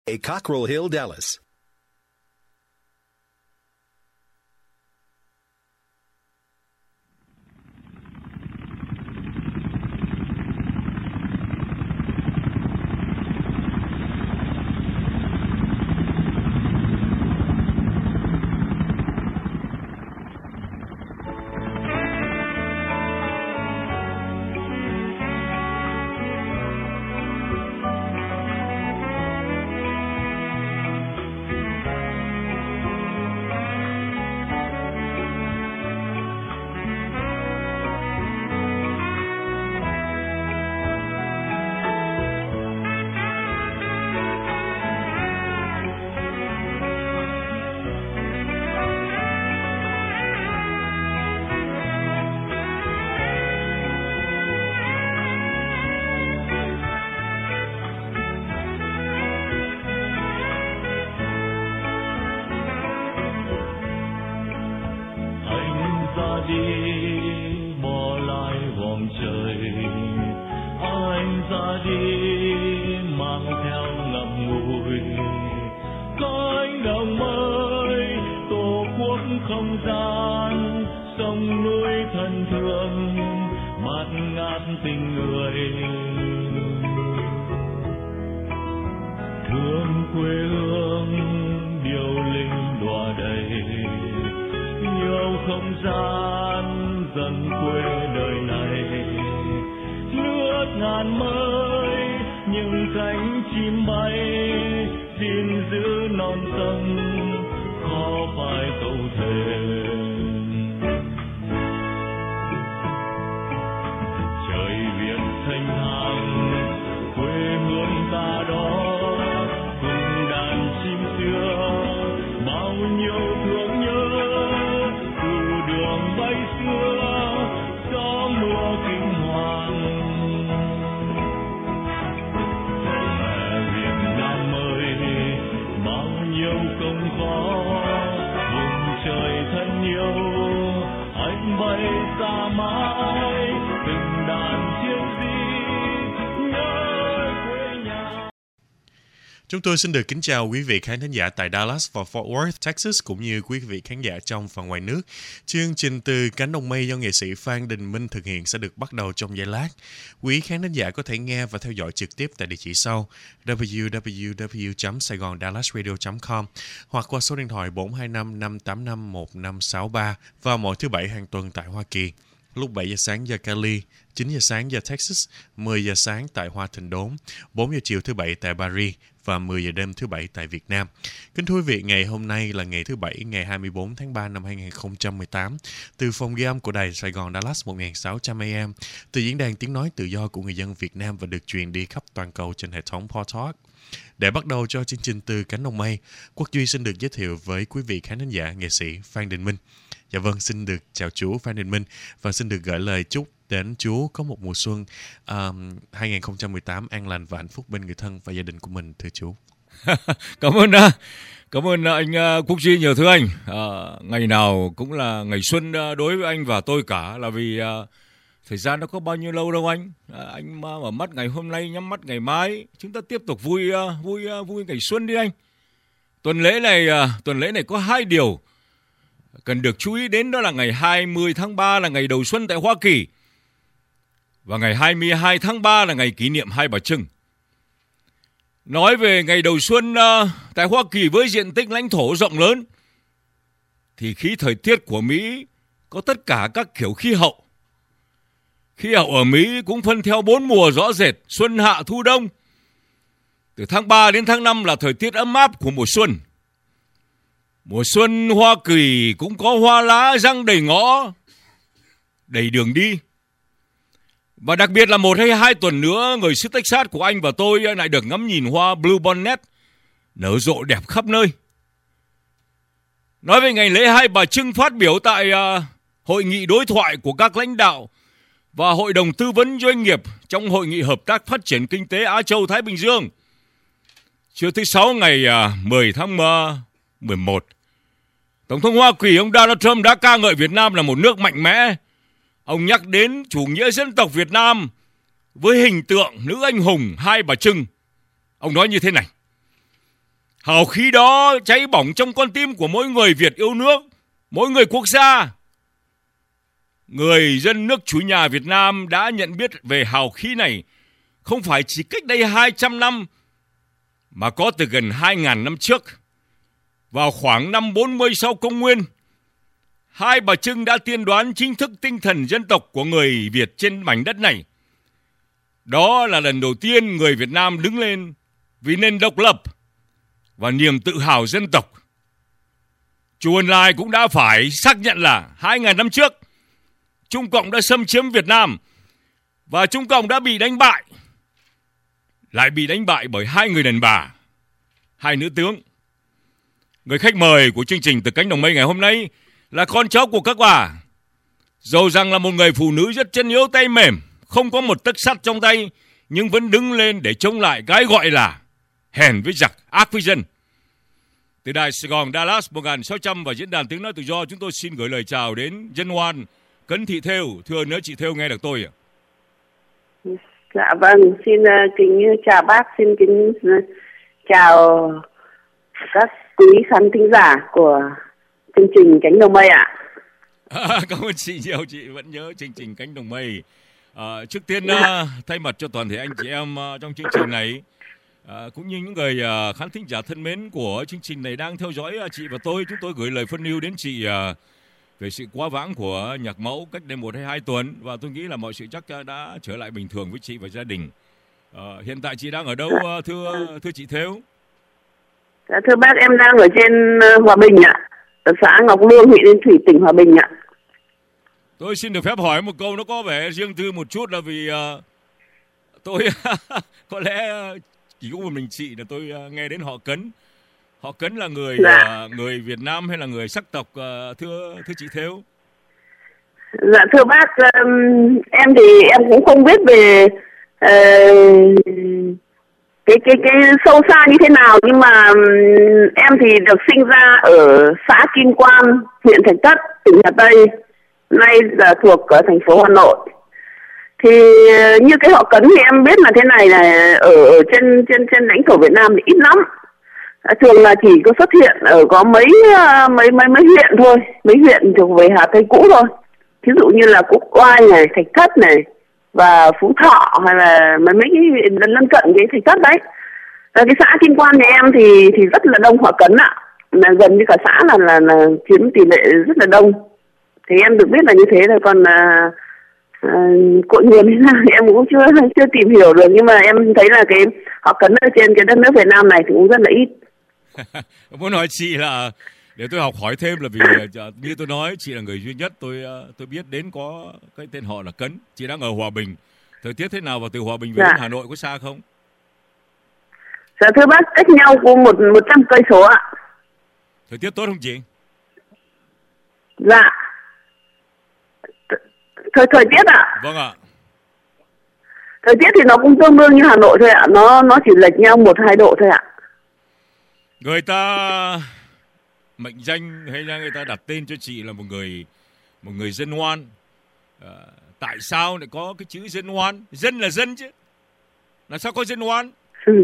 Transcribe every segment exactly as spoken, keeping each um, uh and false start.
Cockrell Hill, Dallas. Chúng tôi xin được kính chào quý vị khán thính giả tại Dallas và Fort Worth, Texas, cũng như quý vị khán giả trong và ngoài nước. Chương trình Từ Cánh Đồng Mây do nghệ sĩ Phan Đình Minh thực hiện sẽ được bắt đầu trong giây lát. Quý khán thính giả có thể nghe và theo dõi trực tiếp tại địa chỉ sau w w w chấm saigon dallas radio chấm com hoặc qua số điện thoại bốn hai năm năm tám năm một năm sáu ba vào mỗi thứ Bảy hàng tuần tại Hoa Kỳ. Lúc bảy giờ sáng giờ Cali, chín giờ sáng giờ Texas, mười giờ sáng tại Hoa Thịnh Đốn, bốn giờ chiều thứ Bảy tại Paris và mười giờ đêm thứ Bảy tại Việt Nam. Kính thưa quý vị, ngày hôm nay là ngày thứ Bảy, ngày hai mươi bốn tháng ba năm hai nghìn không trăm mười tám, từ phòng ghi âm của đài Sài Gòn Dallas một nghìn sáu trăm A M, từ diễn đàn tiếng nói tự do của người dân Việt Nam và được truyền đi khắp toàn cầu trên hệ thống Podcast. Để bắt đầu cho chương trình Từ Cánh Đồng Mây, Quốc Duy xin được giới thiệu với quý vị khán thính giả nghệ sĩ Phan Đình Minh. Dạ vâng, xin được chào chú Phan Đình Minh và xin được gửi lời chúc đến chú có một mùa xuân um, hai nghìn không trăm mười tám an lành và hạnh phúc bên người thân và gia đình của mình, thưa chú. Cảm ơn cảm ơn anh Quốc Duy nhiều, thưa anh. À, ngày nào cũng là ngày xuân đối với anh và tôi cả, là vì à, thời gian nó có bao nhiêu lâu đâu anh. À, anh mà mở mắt ngày hôm nay, nhắm mắt ngày mai, chúng ta tiếp tục vui vui vui ngày xuân đi anh. Tuần lễ này tuần lễ này có hai điều cần được chú ý đến, đó là ngày hai mươi tháng ba là ngày đầu xuân tại Hoa Kỳ và ngày hai mươi hai tháng ba là ngày kỷ niệm Hai Bà Trưng. Nói về ngày đầu xuân uh, tại Hoa Kỳ với diện tích lãnh thổ rộng lớn thì khí thời tiết của Mỹ có tất cả các kiểu khí hậu. Khí hậu ở Mỹ cũng phân theo bốn mùa rõ rệt: xuân, hạ, thu, đông. Từ tháng ba đến tháng năm là thời tiết ấm áp của mùa xuân. Mùa xuân Hoa Kỳ cũng có hoa lá răng đầy ngõ, đầy đường đi. Và đặc biệt là một hay hai tuần nữa, người xứ Texas của anh và tôi lại được ngắm nhìn hoa Bluebonnet nở rộ đẹp khắp nơi. Nói về ngày lễ Hai Bà Trưng, phát biểu tại uh, hội nghị đối thoại của các lãnh đạo và hội đồng tư vấn doanh nghiệp trong hội nghị hợp tác phát triển kinh tế Á Châu Thái Bình Dương trưa thứ Sáu ngày uh, mười tháng mười một, Tổng thống Hoa Kỳ ông Donald Trump đã ca ngợi Việt Nam là một nước mạnh mẽ. Ông nhắc đến chủ nghĩa dân tộc Việt Nam với hình tượng nữ anh hùng Hai Bà Trưng. Ông nói như thế này: Hào khí đó cháy bỏng trong con tim của mỗi người Việt yêu nước, mỗi người quốc gia. Người dân nước chủ nhà Việt Nam đã nhận biết về hào khí này không phải chỉ cách đây hai trăm năm, mà có từ gần hai nghìn năm trước. Vào khoảng năm bốn mươi sau công nguyên, Hai Bà Trưng đã tiên đoán chính thức tinh thần dân tộc của người Việt trên mảnh đất này. Đó là lần đầu tiên người Việt Nam đứng lên vì nền độc lập và niềm tự hào dân tộc. Chu Ân Lai cũng đã phải xác nhận là hai nghìn năm trước, Trung Cộng đã xâm chiếm Việt Nam và Trung Cộng đã bị đánh bại. Lại bị đánh bại bởi hai người đàn bà, hai nữ tướng. Người khách mời của chương trình Từ Cánh Đồng Mây ngày hôm nay là con cháu của các bà. Dẫu rằng là một người phụ nữ rất chân yếu tay mềm, không có một tấc sắt trong tay, nhưng vẫn đứng lên để chống lại cái gọi là hèn với giặc, ác với dân. Từ đài Sài Gòn Dallas một nghìn sáu trăm và diễn đàn Tiếng Nói Tự Do, chúng tôi xin gửi lời chào đến dân ngoan Cấn Thị Thêu. Thưa nếu chị Thêu nghe được tôi ạ. Dạ vâng, xin uh, kính chào bác, xin kính uh, chào các quý khán thính giả của chương trình Cánh Đồng Mây ạ. À, cảm ơn chị nhiều, chị vẫn nhớ chương trình Cánh Đồng Mây. À, trước tiên uh, thay mặt cho toàn thể anh chị em uh, trong chương trình này, uh, cũng như những người uh, khán thính giả thân mến của chương trình này đang theo dõi uh, chị và tôi, chúng tôi gửi lời phân ưu đến chị uh, về sự quá vãng của nhạc mẫu cách đây một hay hai tuần, và tôi nghĩ là mọi sự chắc đã trở lại bình thường với chị và gia đình. À, hiện tại chị đang ở đâu thưa thưa chị Thêu? Dạ, thưa bác, em đang ở trên Hòa Bình ạ, ở xã Ngọc Lương, huyện Yên Thủy, tỉnh Hòa Bình ạ. Tôi xin được phép hỏi một câu nó có vẻ riêng tư một chút, là vì uh, tôi có lẽ chỉ có một mình chị là tôi uh, nghe đến họ Cấn. Họ Cấn là người dạ. uh, người Việt Nam hay là người sắc tộc uh, thưa thưa chị Thêu? Dạ thưa bác, um, em thì em cũng không biết về uh, cái cái cái sâu xa như thế nào, nhưng mà um, em thì được sinh ra ở xã Kim Quan, huyện Thạch Thất, tỉnh Hà Tây, nay là thuộc ở thành phố Hà Nội. Thì như cái họ Cấn thì em biết là thế này, là ở, ở trên trên trên lãnh thổ Việt Nam thì ít lắm. À, thường là chỉ có xuất hiện ở có mấy mấy mấy mấy huyện thôi, mấy huyện thuộc về Hà Tây cũ thôi. Ví dụ như là Quốc Oai này, Thạch Thất này và Phú Thọ, hay là mấy mấy cái huyện lân cận cái Thạch Thất đấy. Và cái xã Kim Quan nhà em thì thì rất là đông họ Cấn ạ, là gần như cả xã là là là chiếm tỷ lệ rất là đông. Thì em được biết là như thế rồi, còn à, à, cội nguồn thế nào thì em cũng chưa chưa tìm hiểu được, nhưng mà em thấy là cái họ Cấn ở trên cái đất nước Việt Nam này thì cũng rất là ít. Muốn hỏi chị là để tôi học hỏi thêm, là vì như tôi nói, chị là người duy nhất tôi tôi biết đến có cái tên họ là Cấn. Chị đang ở Hòa Bình, thời tiết thế nào và từ Hòa Bình về dạ. đến Hà Nội có xa không? Dạ thưa bác, cách nhau có một một trăm cây số ạ. Thời tiết tốt không chị? Dạ. Thời thời tiết ạ? Vâng ạ. Thời tiết thì nó cũng tương đương như Hà Nội thôi ạ, nó nó chỉ lệch nhau một hai độ thôi ạ. Người ta mệnh danh hay là người ta đặt tên cho chị là một người một người dân ngoan. À, tại sao lại có cái chữ dân ngoan? Dân là dân chứ, là sao có dân ngoan? Ừ.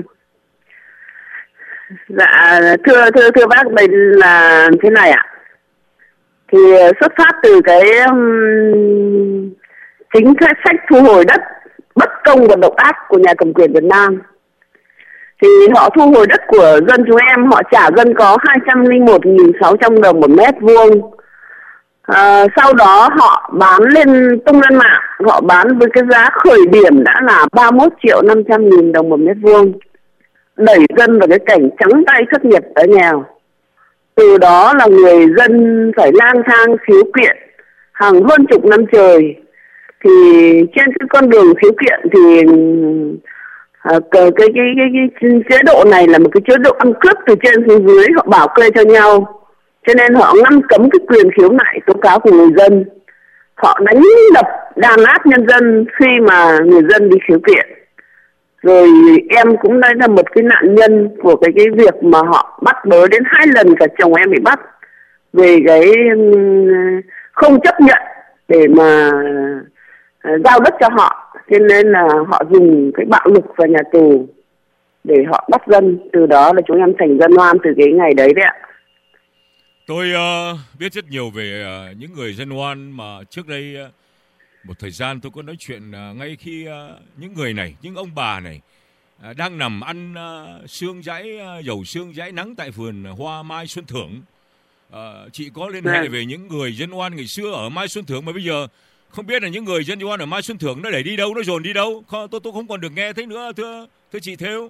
Dạ thưa thưa thưa bác, đây là thế này ạ. Thì xuất phát từ cái um, chính sách thu hồi đất bất công và độc ác của nhà cầm quyền Việt Nam. Thì họ thu hồi đất của dân chúng em, họ trả dân có hai trăm lẻ một nghìn sáu trăm đồng một mét vuông. À, sau đó họ bán lên, tung lên mạng, họ bán với cái giá khởi điểm đã là ba mươi mốt triệu năm trăm nghìn đồng một mét vuông, đẩy dân vào cái cảnh trắng tay thất nghiệp ở nghèo. Từ đó là người dân phải lang thang khiếu kiện hàng hơn chục năm trời. Thì trên cái con đường khiếu kiện thì à, cái, cái, cái, cái, cái chế độ này là một cái chế độ ăn cướp từ trên xuống dưới, họ bảo kê cho nhau. Cho nên họ ngăn cấm cái quyền khiếu nại tố cáo của người dân. Họ đánh đập đàn áp nhân dân khi mà người dân đi khiếu kiện. Rồi em cũng đây là một cái nạn nhân của cái cái việc mà họ bắt bớ đến hai lần cả chồng em bị bắt về cái không chấp nhận để mà giao đất cho họ, cho nên là họ dùng cái bạo lực vào nhà tù để họ bắt dân. Từ đó là chúng em thành dân oan từ cái ngày đấy đấy ạ. Tôi uh, biết rất nhiều về uh, những người dân oan mà trước đây uh, một thời gian tôi có nói chuyện uh, ngay khi uh, những người này, những ông bà này uh, đang nằm ăn uh, sương dãi, uh, dầu sương dãi nắng tại vườn hoa Mai Xuân Thưởng. Uh, chị có liên hệ về những người dân oan ngày xưa ở Mai Xuân Thưởng mà bây giờ không biết là những người dân oan ở Mai Xuân Thưởng nó để đi đâu, nó dồn đi đâu. Không, tôi tôi không còn được nghe thấy nữa, thưa thưa chị Thêu.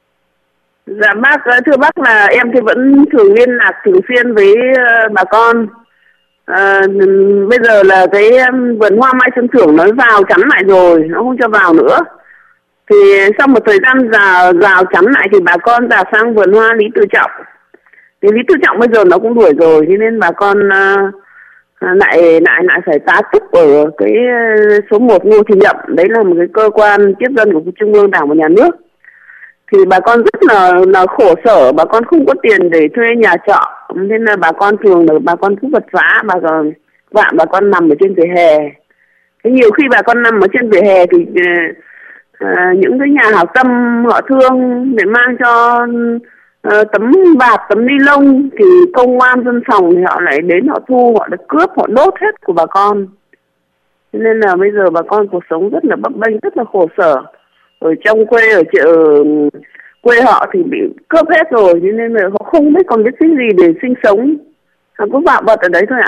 Dạ bác, thưa bác là em thì vẫn thường liên lạc thường xuyên với uh, bà con. À, bây giờ là cái um, vườn hoa Mai Xuân Thưởng nó vào chắn lại rồi, nó không cho vào nữa. Thì sau một thời gian rào, rào chắn lại thì bà con rào sang vườn hoa Lý Tự Trọng. Thì Lý Tự Trọng bây giờ nó cũng đuổi rồi, cho nên bà con uh, lại lại lại phải tá túc ở cái số một Ngô Thì Nhậm. Đấy là một cái cơ quan tiếp dân của Trung ương Đảng và Nhà nước. Thì bà con rất là, là khổ sở, bà con không có tiền để thuê nhà trọ, nên là bà con thường là bà con cứ vật vã, bà con vạn bà con nằm ở trên vỉa hè. Thế nhiều khi bà con nằm ở trên vỉa hè thì uh, những cái nhà hảo tâm họ thương để mang cho uh, tấm bạt, tấm ni lông, thì công an dân phòng thì họ lại đến họ thu, họ lại cướp, họ đốt hết của bà con. Thế nên là bây giờ bà con cuộc sống rất là bấp bênh, rất là khổ sở. Ở trong quê, ở chợ quê họ thì bị cướp hết rồi, cho nên là họ không biết còn biết cái gì để sinh sống, họ cứ vạ vật ở đấy thôi ạ.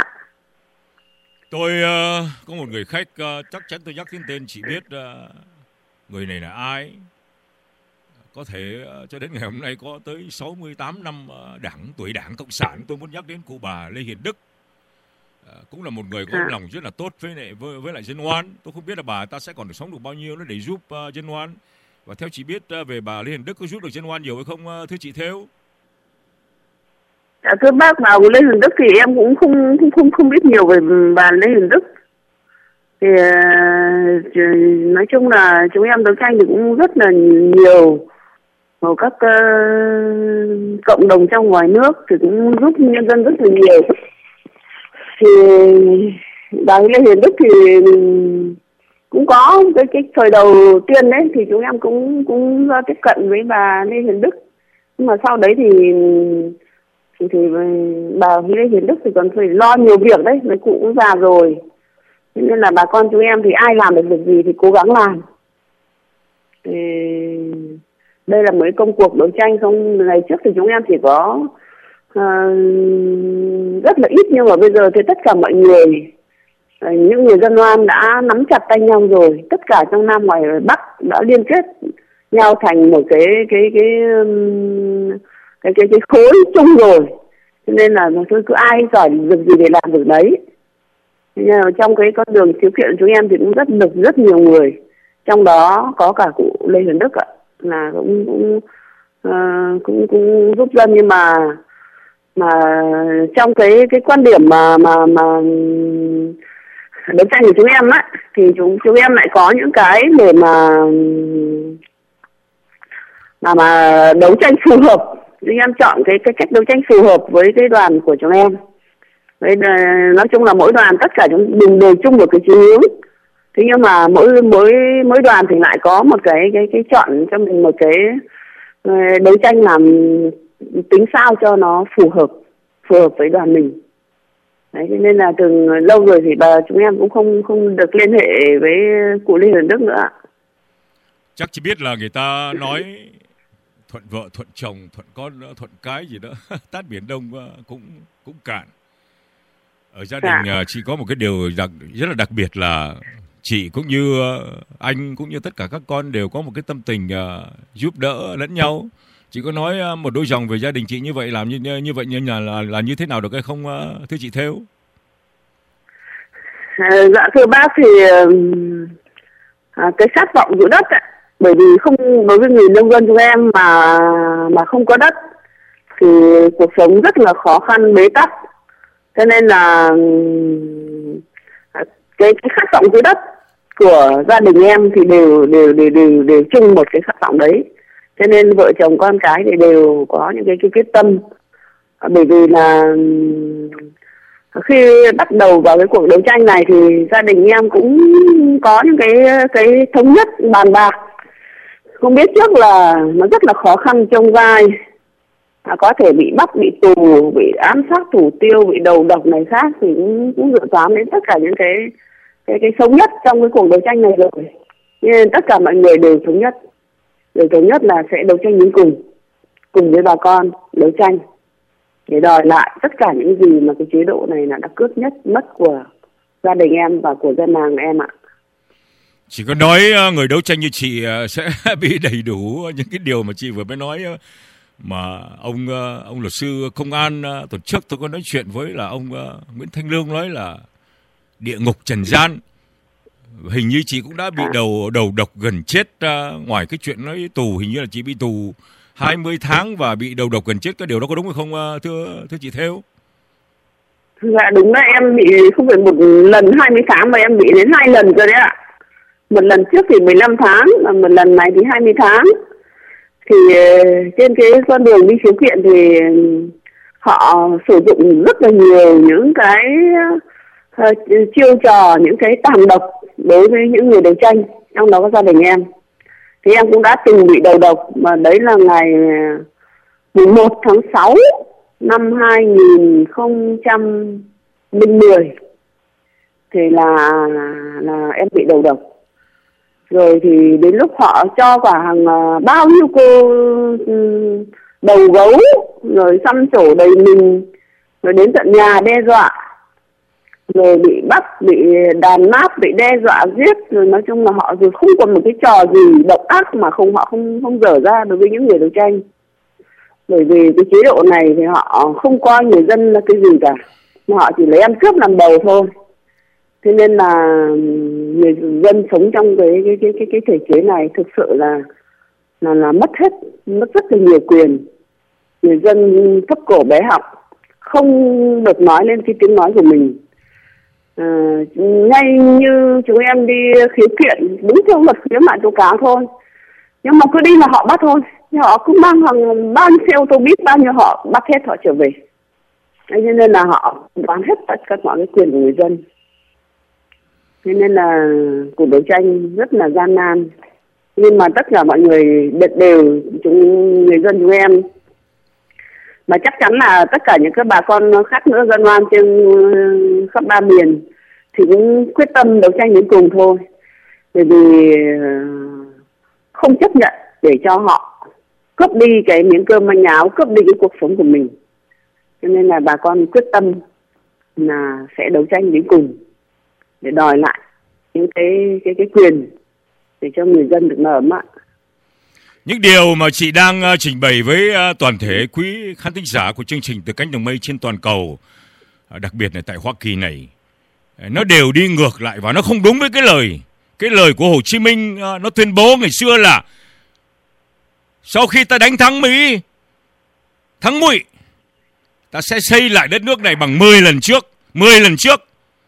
Tôi uh, có một người khách, uh, chắc chắn tôi nhắc đến tên chị biết uh, người này là ai. Có thể uh, cho đến ngày hôm nay có tới sáu mươi tám năm uh, đảng tuổi Đảng Cộng sản. Tôi muốn nhắc đến cụ bà Lê Hiền Đức. Uh, cũng là một người có à. lòng rất là tốt với lại với, với lại dân oan. Tôi không biết là bà ta sẽ còn được sống được bao nhiêu nữa để giúp uh, dân oan. Và theo chị biết uh, về bà Lê Hiền Đức có giúp được dân oan nhiều hay không, uh, thưa chị Thêu? À, thưa bác, bà Lê Hiền Đức thì em cũng không không không, không biết nhiều về bà Lê Hiền Đức. Thì uh, nói chung là chúng em đấu tranh thì cũng rất là nhiều. Ở các uh, cộng đồng trong ngoài nước thì cũng giúp nhân dân rất là nhiều. Thì bà Lê Hiền Đức thì cũng có cái cái thời đầu tiên đấy thì chúng em cũng cũng tiếp cận với bà Lê Hiền Đức, nhưng mà sau đấy thì thì, thì bà Lê Hiền Đức thì còn phải lo nhiều việc đấy, mấy cụ cũng già rồi, nên là bà con chúng em thì ai làm được việc gì thì cố gắng làm. Thì đây là mấy công cuộc đấu tranh. Không, ngày trước thì chúng em chỉ có uh, rất là ít, nhưng mà bây giờ thì tất cả mọi người, uh, những người dân oan đã nắm chặt tay nhau rồi, tất cả trong Nam ngoài Bắc đã liên kết nhau thành một cái cái cái um, cái cái cái khối chung rồi, cho nên là thôi cứ ai giỏi việc gì để làm việc đấy. Nhưng mà trong cái con đường khiếu kiện chúng em thì cũng rất được rất nhiều người, trong đó có cả cụ Lê Hiền Đức ạ, là cũng cũng uh, cũng cũng giúp dân. Nhưng mà mà trong cái cái quan điểm mà mà mà đấu tranh của chúng em á, thì chúng chúng em lại có những cái để mà mà mà đấu tranh phù hợp. Chúng em chọn cái cái cách đấu tranh phù hợp với cái đoàn của chúng em. Đấy, nói chung là mỗi đoàn tất cả chúng đều đều chung một cái chí hướng. Thế nhưng mà mỗi mỗi mỗi đoàn thì lại có một cái cái cái chọn cho mình một cái đấu tranh làm tính sao cho nó phù hợp phù hợp với đoàn mình. Đấy, nên là từ lâu rồi thì bà chúng em cũng không không được liên hệ với cụ Lê Hiền Đức nữa. Chắc chỉ biết là người ta nói thuận vợ thuận chồng, thuận con thuận cái gì đó, tát biển Đông cũng cũng cạn. Ở gia đình dạ. Chị có một cái điều đặc, rất là đặc biệt là chị cũng như anh cũng như tất cả các con đều có một cái tâm tình uh, giúp đỡ lẫn nhau. Chị có nói uh, một đôi dòng về gia đình chị như vậy, làm như như vậy như là là, là như thế nào được hay không, uh, thưa chị Thêu? À, dạ thưa bác thì uh, cái khát vọng giữ đất ạ, bởi vì không đối với người nông dân chúng em mà mà không có đất thì cuộc sống rất là khó khăn bế tắc. Cho nên là cái, cái khát vọng giữ đất của gia đình em thì đều đều đều đều đều chung một cái khát vọng đấy. Cho nên vợ chồng con cái thì đều có những cái, cái quyết tâm. Bởi vì là khi bắt đầu vào cái cuộc đấu tranh này thì gia đình em cũng có những cái cái thống nhất bàn bạc Không biết trước là nó rất là khó khăn trong vai, à, có thể bị bắt, bị tù, bị ám sát thủ tiêu, bị đầu độc này khác, thì cũng, cũng dự toán đến tất cả những cái cái cái xấu nhất trong cái cuộc đấu tranh này rồi. Nên tất cả mọi người đều thống nhất, đều thống nhất là sẽ đấu tranh đến cùng, cùng với bà con đấu tranh để đòi lại tất cả những gì mà cái chế độ này là đã cướp nhất mất của gia đình em và của dân làng em ạ. Chỉ có nói người đấu tranh như chị sẽ bị đầy đủ những cái điều mà chị vừa mới nói. Mà ông ông luật sư công an tuần trước tôi có nói chuyện với là ông Nguyễn Thanh Lương, nói là địa ngục trần gian. Hình như chị cũng đã bị đầu đầu độc gần chết, ngoài cái chuyện nói tù, hình như là chị bị tù hai mươi tháng và bị đầu độc gần chết. Cái điều đó có đúng hay không thưa thưa chị Thêu? Dạ đúng đấy, em bị không phải một lần hai mươi tháng mà em bị đến hai lần rồi đấy ạ. Một lần trước thì mười lăm tháng và một lần này thì hai mươi tháng. Thì trên cái con đường đi khiếu kiện thì họ sử dụng rất là nhiều những cái uh, chiêu trò, những cái tàn độc đối với những người đấu tranh, trong đó có gia đình em. Thì em cũng đã từng bị đầu độc, mà đấy là ngày mùng một tháng sáu năm hai nghìn không trăm mười thì là là em bị đầu độc. Rồi thì đến lúc họ cho cả hàng uh, bao nhiêu cô um, đầu gấu rồi xăm trổ đầy mình, rồi đến tận nhà đe dọa, rồi bị bắt, bị đàn áp, bị đe dọa giết, rồi nói chung là họ rồi không còn một cái trò gì độc ác mà không họ không không dở ra đối với những người đấu tranh. Bởi vì cái chế độ này thì họ không coi người dân là cái gì cả, mà họ chỉ lấy ăn cướp làm đầu thôi. Thế nên là người dân sống trong cái cái cái cái, cái thể chế này thực sự là là là mất hết, mất rất là nhiều quyền. Người dân thấp cổ bé họng, không được nói lên cái tiếng nói của mình. À, ngay như chúng em đi khiếu kiện đúng theo luật khiếu nại tố cáo thôi, nhưng mà cứ đi là họ bắt thôi. Họ cứ mang hàng bao nhiêu xe ô tô buýt, bao nhiêu họ bắt hết, họ trở về. Thế nên là họ đoán hết tất cả mọi cái quyền của người dân. Thế nên là cuộc đấu tranh rất là gian nan, nhưng mà tất cả mọi người đều chúng người dân chúng em, mà chắc chắn là tất cả những các bà con khác nữa, dân oan trên khắp ba miền thì cũng quyết tâm đấu tranh đến cùng thôi. Bởi vì không chấp nhận để cho họ cướp đi cái miếng cơm manh áo, cướp đi cái cuộc sống của mình. Cho nên là bà con quyết tâm là sẽ đấu tranh đến cùng để đòi lại những cái cái cái quyền để cho người dân được no ấm ạ. Những điều mà chị đang trình bày với toàn thể quý khán thính giả của chương trình Từ Cánh Đồng Mây trên toàn cầu, đặc biệt là tại Hoa Kỳ này, nó đều đi ngược lại và nó không đúng với cái lời cái lời của Hồ Chí Minh. Nó tuyên bố ngày xưa là sau khi ta đánh thắng Mỹ, thắng Ngụy, ta sẽ xây lại đất nước này bằng mười lần trước, mười lần trước.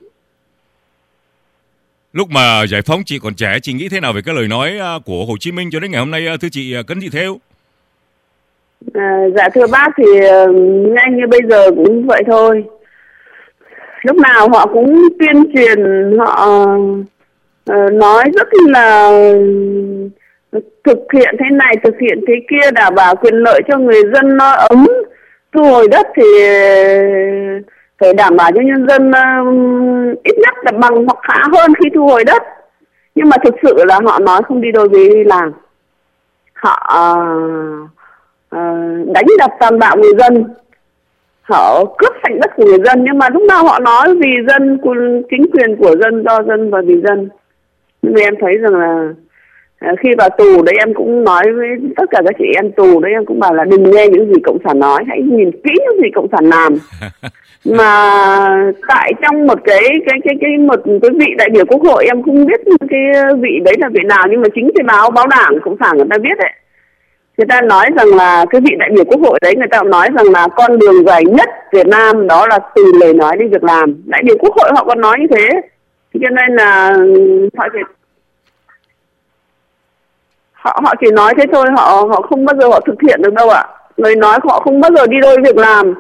Lúc mà giải phóng chị còn trẻ, chị nghĩ thế nào về cái lời nói của Hồ Chí Minh cho đến ngày hôm nay, thưa chị Cấn Thị Thêu? À, dạ thưa bác, thì ngay như bây giờ cũng vậy thôi. Lúc nào họ cũng tuyên truyền, họ uh, nói rất là thực hiện thế này, thực hiện thế kia, đảm bảo quyền lợi cho người dân no ấm. Thu hồi đất thì phải đảm bảo cho nhân dân uh, ít nhất là bằng hoặc khá hơn khi thu hồi đất. Nhưng mà thực sự là họ nói không đi đôi với làm. Họ uh, uh, đánh đập tàn bạo người dân, họ cướp sạch đất của người dân, nhưng mà lúc nào họ nói vì dân, chính quyền của dân, do dân và vì dân. Nhưng mà em thấy rằng là khi vào tù đấy, em cũng nói với tất cả các chị em tù đấy, em cũng bảo là đừng nghe những gì cộng sản nói, hãy nhìn kỹ những gì cộng sản làm. Mà tại trong một cái cái cái cái một cái vị đại biểu quốc hội, em không biết cái vị đấy là vị nào, nhưng mà chính cái báo báo đảng cộng sản người ta viết đấy, người ta nói rằng là cái vị đại biểu quốc hội đấy, người ta nói rằng là con đường dài nhất Việt Nam đó là từ lời nói đến việc làm. Đại biểu quốc hội họ còn nói như thế, cho nên là họ chỉ họ họ chỉ nói thế thôi, họ họ không bao giờ họ thực hiện được đâu ạ. Lời nói họ không bao giờ đi đôi việc làm.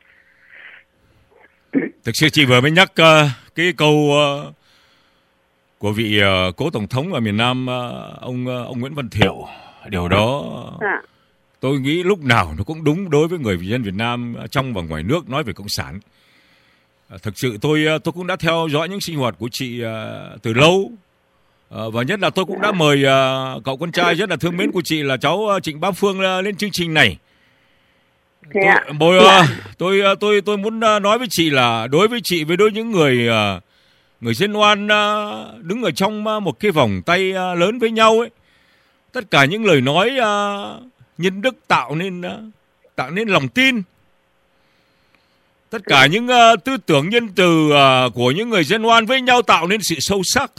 Thực sự chị vừa mới nhắc uh, cái câu uh, của vị uh, cố tổng thống ở miền Nam, uh, ông uh, ông Nguyễn Văn Thiệu. Điều đó Dạ. tôi nghĩ lúc nào nó cũng đúng đối với người dân Việt Nam trong và ngoài nước nói về cộng sản. Uh, thực sự tôi uh, tôi cũng đã theo dõi những sinh hoạt của chị uh, từ lâu. Uh, và nhất là tôi cũng đã mời uh, cậu con trai rất là thương mến của chị là cháu uh, Trịnh Bá Phương uh, lên chương trình này. Thế Tôi, ạ. bồi, Dạ. uh, tôi uh, tôi tôi muốn uh, nói với chị là đối với chị, với đối với những người uh, người dân oan uh, đứng ở trong uh, một cái vòng tay uh, lớn với nhau ấy, tất cả những lời nói uh, nhân đức tạo nên uh, tạo nên lòng tin, tất cả những uh, tư tưởng nhân từ uh, của những người dân oan với nhau tạo nên sự sâu sắc,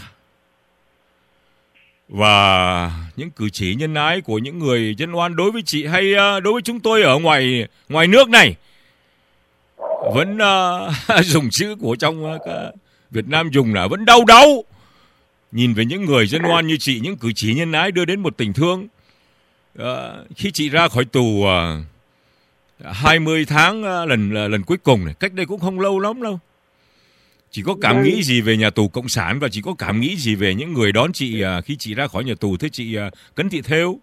và những cử chỉ nhân ái của những người dân oan đối với chị hay uh, đối với chúng tôi ở ngoài ngoài nước này vẫn uh, dùng chữ của trong uh, Việt Nam dùng là vẫn đau đáu. Nhìn về những người dân oan như chị, những cử chỉ nhân ái đưa đến một tình thương. Uh, khi chị ra khỏi tù uh, hai mươi tháng uh, lần lần cuối cùng này, cách đây cũng không lâu lắm đâu. Chị có cảm nghĩ gì về nhà tù Cộng sản, và chị có cảm nghĩ gì về những người đón chị uh, khi chị ra khỏi nhà tù, thưa chị uh, Cấn Thị Thêu?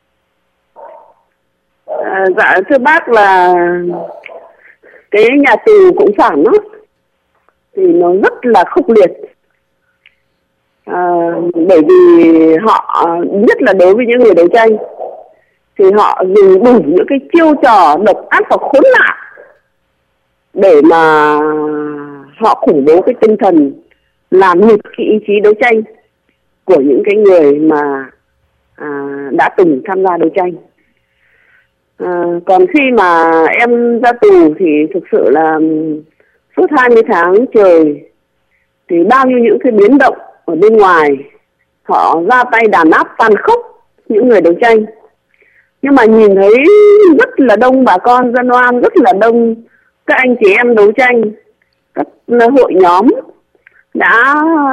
À, dạ thưa bác, là cái nhà tù Cộng sản đó thì nó rất là khốc liệt. À, bởi vì họ, nhất là đối với những người đấu tranh, thì họ dùng đủ những cái chiêu trò độc ác và khốn nạn để mà họ khủng bố cái tinh thần, làm nhục cái ý chí đấu tranh của những cái người mà à, đã từng tham gia đấu tranh. À, còn khi mà em ra tù thì thực sự là suốt hai mươi tháng trời thì bao nhiêu những cái biến động ở bên ngoài, họ ra tay đàn áp tàn khốc những người đấu tranh. Nhưng mà nhìn thấy rất là đông bà con dân oan, rất là đông các anh chị em đấu tranh, các hội nhóm đã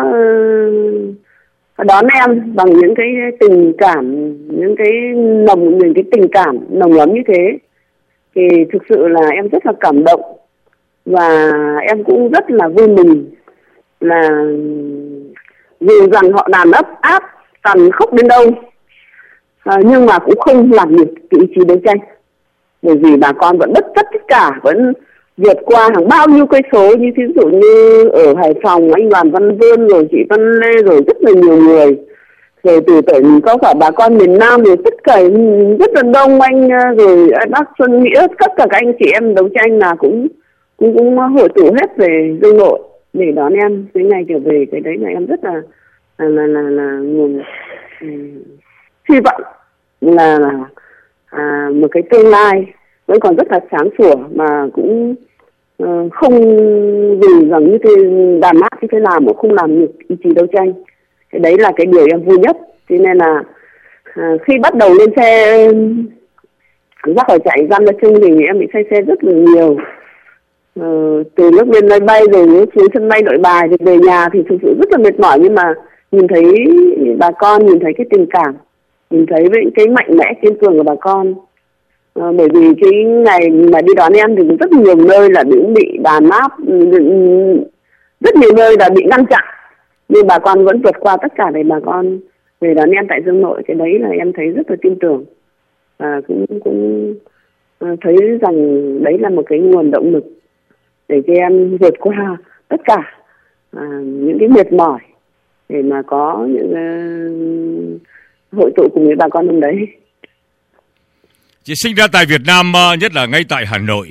đón em bằng những cái tình cảm, những cái nồng, những cái tình cảm nồng ấm như thế, thì thực sự là em rất là cảm động, và em cũng rất là vui mừng là dù rằng họ đàn áp áp tàn khốc đến đâu, à, nhưng mà cũng không làm nhục cái ý chí đấu tranh, bởi vì bà con vẫn bất tất tất cả, vẫn vượt qua hàng bao nhiêu cây số, như thí dụ như ở Hải Phòng anh Đoàn Văn Vươn, rồi chị Văn Lê, rồi rất là nhiều người, rồi từ tỉnh có cả bà con miền Nam, rồi tất cả rất là đông anh, rồi bác Xuân Nghĩa, tất cả các anh chị em đấu tranh là cũng cũng cũng hội tụ hết về Dương Nội để đón em cái ngày trở về. Cái đấy là em rất là là là là, là nguồn um, hy vọng là, là à, một cái tương lai vẫn còn rất là sáng sủa, mà cũng uh, không vì rằng như thế đàn áp như thế nào mà không làm nhục ý chí đấu tranh. Cái đấy là cái điều em vui nhất. Cho nên là uh, khi bắt đầu lên xe ra khỏi trại giam Gia Trung thì em bị say xe rất là nhiều. Uh, từ lúc lên máy bay rồi xuống sân bay Nội Bài thì về nhà thì thực sự rất là mệt mỏi, nhưng mà nhìn thấy bà con, nhìn thấy cái tình cảm, nhìn thấy cái mạnh mẽ kiên cường của bà con. À, bởi vì cái ngày mà đi đón em thì rất nhiều nơi là cũng bị đàn áp, rất nhiều nơi là bị ngăn chặn, nhưng bà con vẫn vượt qua tất cả để bà con về đón em tại Dương Nội. Cái đấy là em thấy rất là tin tưởng, và cũng cũng thấy rằng đấy là một cái nguồn động lực để cho em vượt qua tất cả à, những cái mệt mỏi để mà có những uh, hội tụ cùng với bà con hôm đấy. Chị sinh ra tại Việt Nam, nhất là ngay tại Hà Nội.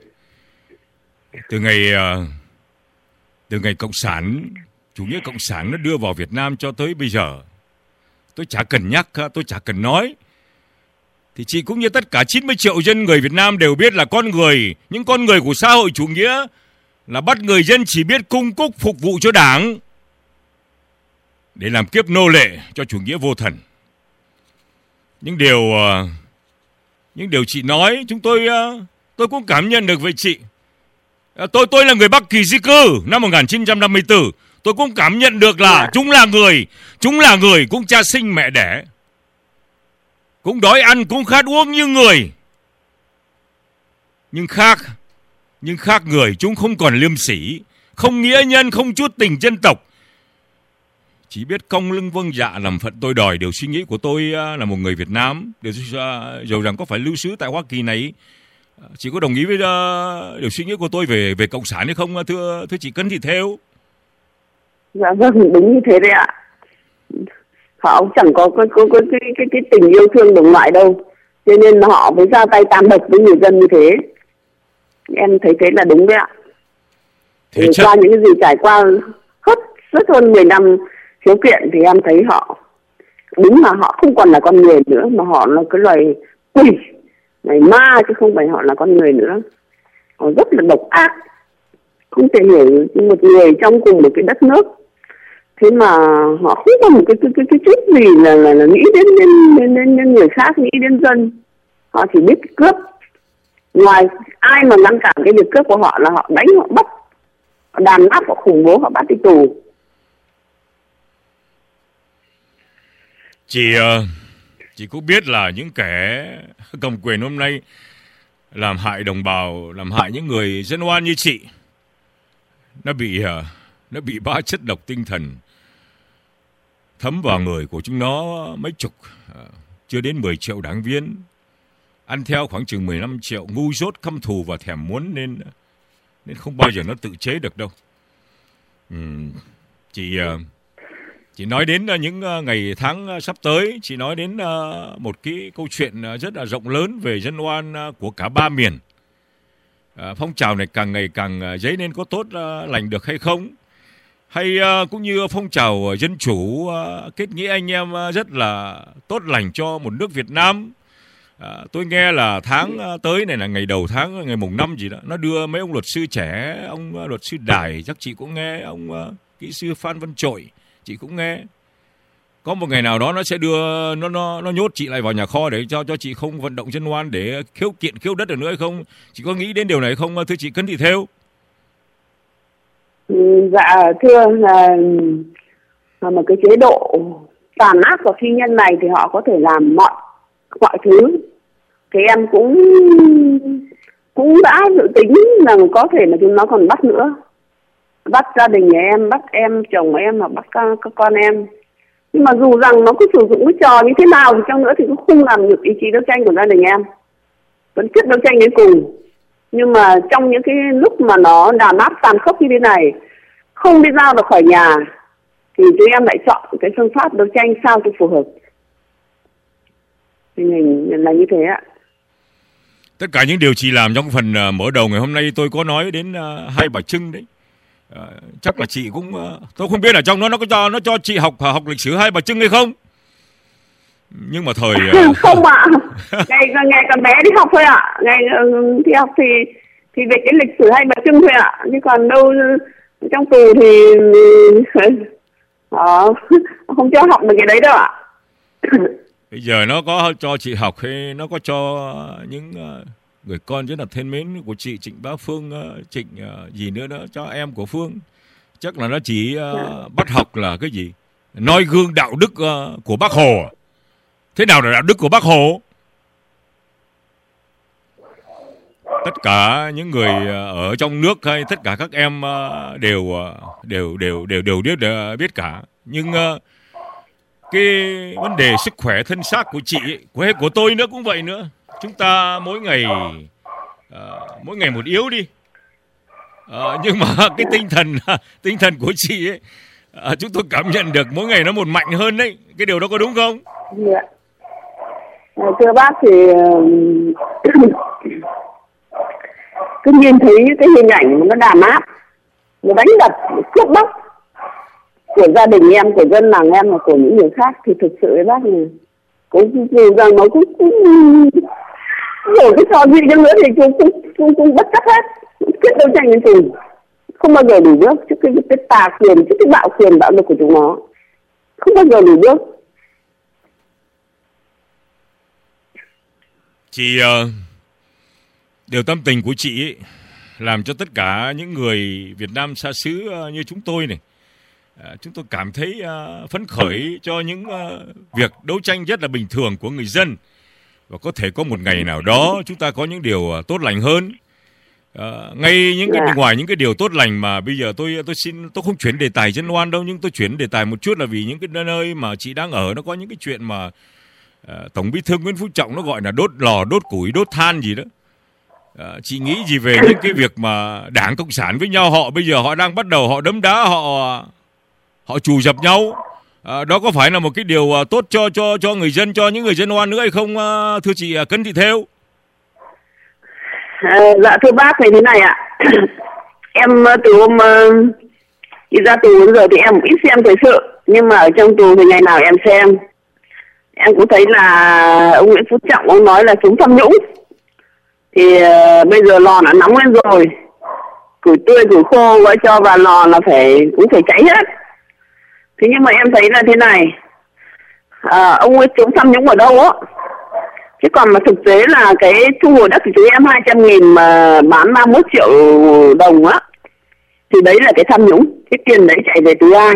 Từ ngày từ ngày Cộng sản, chủ nghĩa Cộng sản nó đưa vào Việt Nam cho tới bây giờ, tôi chả cần nhắc, tôi chả cần nói, thì chị cũng như tất cả chín mươi triệu dân người Việt Nam đều biết là con người, những con người của xã hội chủ nghĩa là bắt người dân chỉ biết cung cúc phục vụ cho Đảng để làm kiếp nô lệ cho chủ nghĩa vô thần. Những điều những điều chị nói, chúng tôi tôi cũng cảm nhận được về chị. Tôi tôi là người Bắc Kỳ di cư năm một nghìn chín trăm năm mươi tư, tôi cũng cảm nhận được là yeah. chúng là người, chúng là người cũng cha sinh mẹ đẻ, cũng đói ăn, cũng khát uống như người. Nhưng khác, nhưng khác người, chúng không còn liêm sỉ, không nghĩa nhân, không chút tình dân tộc, chỉ biết cong lưng vâng dạ làm phận tôi đòi. Điều suy nghĩ của tôi là một người Việt Nam, điều dầu rằng có phải lưu xứ tại Hoa Kỳ này, chị có đồng ý với uh, điều suy nghĩ của tôi về về cộng sản hay không, thưa thưa chị Cấn Thị Thêu? Dạ vâng, đúng như thế đấy ạ. Họ cũng chẳng có cái cái, cái cái cái tình yêu thương đồng loại đâu, cho nên họ mới ra tay tàn độc với người dân như thế. Em thấy thế là đúng đấy ạ. Thì chắc... qua những cái gì trải qua hết rất hơn mười năm khiếu kiện thì em thấy họ đúng là họ không còn là con người nữa, mà họ là cái loài quỷ, loài ma, chứ không phải họ là con người nữa. Họ rất là độc ác, không thể hiểu một người trong cùng một cái đất nước, thế mà họ không có một cái cái cái, cái chút gì là, là là nghĩ đến đến, đến đến đến người khác, nghĩ đến dân. Họ chỉ biết cướp. Ngoài ai mà ngăn cản cái việc cướp của họ là họ đánh, họ bắt, họ đàn áp, họ khủng bố, họ bắt đi tù. Chị chị cũng biết là những kẻ cầm quyền hôm nay làm hại đồng bào, làm hại những người dân oan như chị, nó bị nó bị ba chất độc tinh thần thấm vào người của chúng nó mấy chục, chưa đến mười triệu đảng viên, ăn theo khoảng chừng mười lăm triệu, ngu dốt, căm thù và thèm muốn, nên nên không bao giờ nó tự chế được đâu. Ừ, chị chị nói đến những ngày tháng sắp tới, chị nói đến một cái câu chuyện rất là rộng lớn về dân oan của cả ba miền. Phong trào này càng ngày càng dấy lên có tốt lành được hay không? Hay cũng như phong trào dân chủ kết nghĩa anh em rất là tốt lành cho một nước Việt Nam. À, tôi nghe là tháng tới này là ngày đầu tháng, ngày mùng năm gì đó, nó đưa mấy ông luật sư trẻ, ông luật sư Đài chắc chị cũng nghe, ông kỹ sư Phan Văn Trội chị cũng nghe. Có một ngày nào đó nó sẽ đưa nó nó nó nhốt chị lại vào nhà kho để cho cho chị không vận động dân oan để khiếu kiện khiếu đất được nữa hay không? Chị có nghĩ đến điều này không, thưa chị Cấn Thị Thêu? Dạ thưa, là, là một cái chế độ tàn ác và phi nhân này thì họ có thể làm mọi mọi thứ. Thì em cũng cũng đã dự tính rằng có thể là chúng nó còn bắt nữa, bắt gia đình nhà em, bắt em chồng em, hoặc bắt các, các con em. Nhưng mà dù rằng nó cứ sử dụng cái trò như thế nào thì chăng nữa thì cũng không làm được ý chí đấu tranh của gia đình em, vẫn quyết đấu tranh đến cùng. Nhưng mà trong những cái lúc mà nó đàn áp tàn khốc như thế này, không đi ra được khỏi nhà, thì chúng em lại chọn cái phương pháp đấu tranh sao cho phù hợp. Tình hình là như thế ạ. Tất cả những điều chị làm trong phần uh, mở đầu ngày hôm nay tôi có nói đến uh, Hai Bà Trưng đấy. Uh, chắc là chị cũng uh, tôi không biết là trong đó nó có cho nó cho chị học học lịch sử Hai Bà Trưng hay không. Nhưng mà thời uh... không ạ. ngày ngày còn bé đi học thôi ạ. Ngày đi học thì thì về cái lịch sử Hai Bà Trưng thôi ạ. Chứ còn đâu trong tù thì đó, không cho học được cái đấy đâu ạ. Bây giờ nó có cho chị học hay nó có cho những uh, người con rất là thân mến của chị, Trịnh Bá Phương, uh, Trịnh uh, gì nữa đó, cho em của Phương. Chắc là nó chỉ uh, bắt học là cái gì? Noi gương đạo đức uh, của Bác Hồ. Thế nào là đạo đức của Bác Hồ? Tất cả những người ở trong nước hay tất cả các em uh, đều, uh, đều đều đều đều biết uh, biết cả. Nhưng uh, cái vấn đề sức khỏe thân xác của chị ấy, của của tôi nữa cũng vậy nữa. Chúng ta mỗi ngày uh, mỗi ngày một yếu đi. Uh, nhưng mà cái tinh thần tinh thần của chị ấy, uh, chúng tôi cảm nhận được mỗi ngày nó một mạnh hơn đấy. Cái điều đó có đúng không? Dạ. Thưa bác thì cứ nhìn thấy những cái hình ảnh nó đàn áp, nó đánh đập, cướp bóc của gia đình em, của dân làng em và của những người khác thì thực sự với bác là cũng dù rằng nó cũng cũng rồi cái trò gì cho nữa thì cũng cũng, cũng, cũng bất chấp hết, quyết đấu tranh đến cùng, không bao giờ lùi bước trước cái, cái tà quyền, trước cái bạo quyền bạo lực của chúng nó, không bao giờ lùi bước. Chị uh, điều tâm tình của chị ấy làm cho tất cả những người Việt Nam xa xứ uh, như chúng tôi này, uh, chúng tôi cảm thấy uh, phấn khởi cho những uh, việc đấu tranh rất là bình thường của người dân, và có thể có một ngày nào đó chúng ta có những điều uh, tốt lành hơn. À, ngay những cái Dạ. ngoài những cái điều tốt lành mà bây giờ tôi tôi xin tôi không chuyển đề tài dân oan đâu, nhưng tôi chuyển đề tài một chút là vì những cái nơi mà chị đang ở nó có những cái chuyện mà à, Tổng Bí thư Nguyễn Phú Trọng nó gọi là đốt lò, đốt củi, đốt than gì đó. À, chị nghĩ gì về những cái việc mà Đảng Cộng sản với nhau họ bây giờ họ đang bắt đầu họ đấm đá, họ họ trù dập nhau. À, đó có phải là một cái điều uh, tốt cho cho cho người dân, cho những người dân oan nữa hay không, uh, thưa chị uh, Cấn Thị Thêu? À, dạ thưa bác thì thế này ạ. Em từ hôm uh, đi ra tù đến giờ thì em ít xem thời sự, nhưng mà ở trong tù thì ngày nào em xem, em cũng thấy là ông Nguyễn Phú Trọng ông nói là chống tham nhũng. Thì uh, bây giờ lò đã nóng lên rồi, củi tươi củi khô gọi cho vào lò là phải cũng phải cháy hết. Thế nhưng mà em thấy là thế này, à, ông ấy chống tham nhũng ở đâu á? Chứ còn mà thực tế là cái thu hồi đất của chúng em hai trăm nghìn mà bán ba mươi mốt triệu đồng á, thì đấy là cái tham nhũng. Cái tiền đấy chạy về từ ai?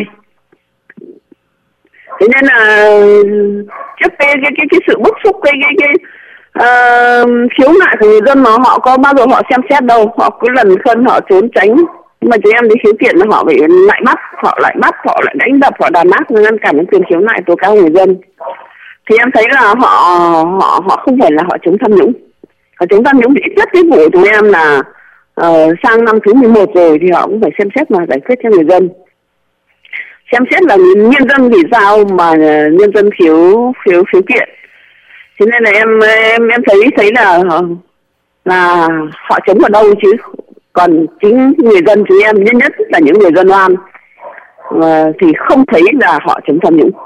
Thế nên là trước cái cái cái, cái sự bức xúc, cái cái cái uh, khiếu nại của người dân mà họ có bao giờ họ xem xét đâu, họ cứ lần khân họ trốn tránh. Nhưng mà chúng em đi khiếu kiện là họ bị lại bắt, họ lại bắt, họ lại đánh đập, họ đàn áp, ngăn cản quyền khiếu nại tố cáo người dân. Thì em thấy là họ họ họ không phải là họ chống tham nhũng. Họ chống tham nhũng thì ít nhất cái vụ của chúng em là uh, sang năm thứ mười một rồi thì họ cũng phải xem xét mà giải quyết cho người dân. Xem xét là nhân dân vì sao mà nhân dân khiếu khiếu khiếu kiện. Thế nên là em em em thấy thấy là là họ chống ở đâu chứ. Còn chính người dân chúng em, nhất nhất là những người dân oan, uh, thì không thấy là họ chống tham nhũng.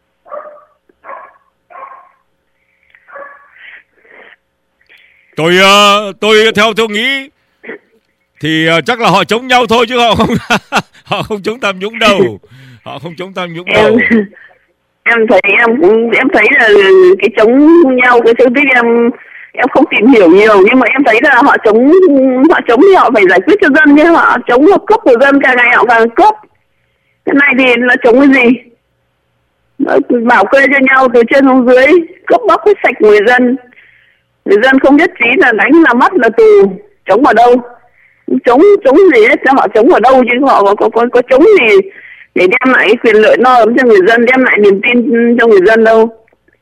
Tôi uh, tôi theo tôi nghĩ thì uh, chắc là họ chống nhau thôi chứ họ không họ không chống tham nhũng đâu. Họ không chống tham nhũng đâu. Em, em thấy em cũng em thấy là cái chống nhau, cái chống tích em em không tìm hiểu nhiều, nhưng mà em thấy là họ chống họ chống thì họ phải giải quyết cho dân, chứ họ chống họ cướp của dân, càng ngày họ càng cướp. Cái này thì là chống cái gì? Bảo kê cho nhau từ trên xuống dưới, cướp bóc hết sạch người dân. Người dân không nhất trí là đánh là mất là tù. Chống ở đâu? Chống chống gì hết, cho họ chống ở đâu chứ họ có có có, có chống gì để đem lại quyền lợi no ấm cho người dân, đem lại niềm tin cho người dân đâu.